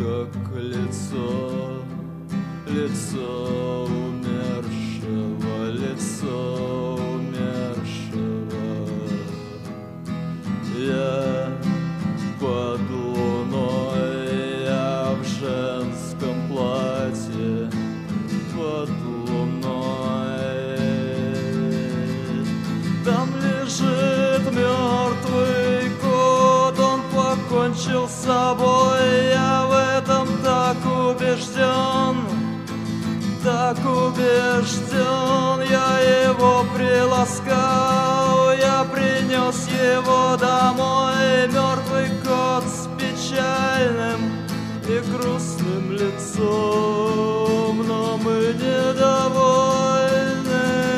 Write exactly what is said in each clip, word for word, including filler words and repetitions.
как лицо, лицо умершего, лицо умершего. Я под луной, я в женском платье под луной. Там лежит мертвый кот, он покончил с собой. Я в этом так убежден, так убежден. Я его приласкал, я принес его домой. Мертвый кот с печальным и грустным лицом, но мы недовольны.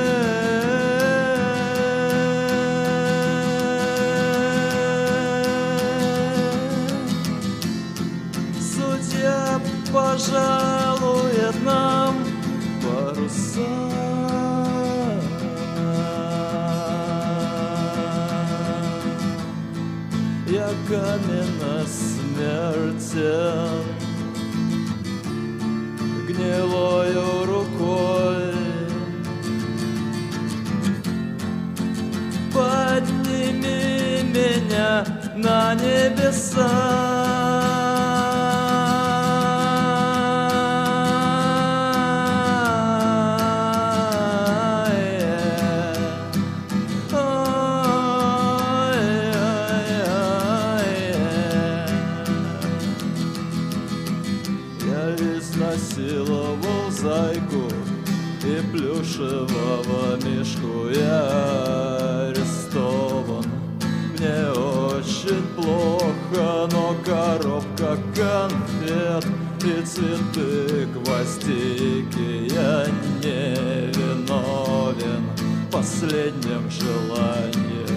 Судья пожалует нам паруса. Я каменно смертен, гнилою рукой подними меня на небеса. Изнасиловал зайку и плюшевого мишку. Я арестован, мне очень плохо, но коробка конфет и цветы гвоздики. Я не виновен в последнем желании.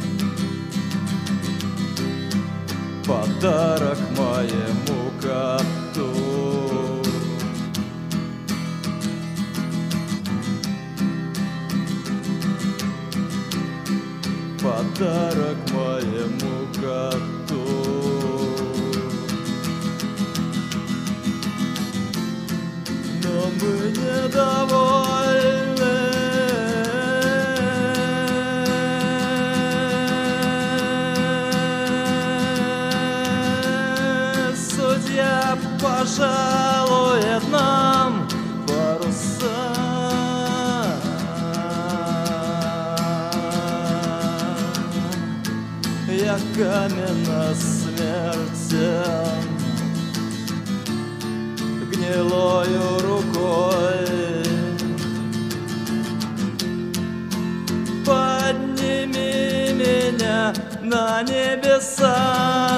Подарок моему коту. Подарок моему коту. Но мы недовольны. Судья пожалует нам паруса. Я каменно смертен, гнилою рукой подними меня на небеса.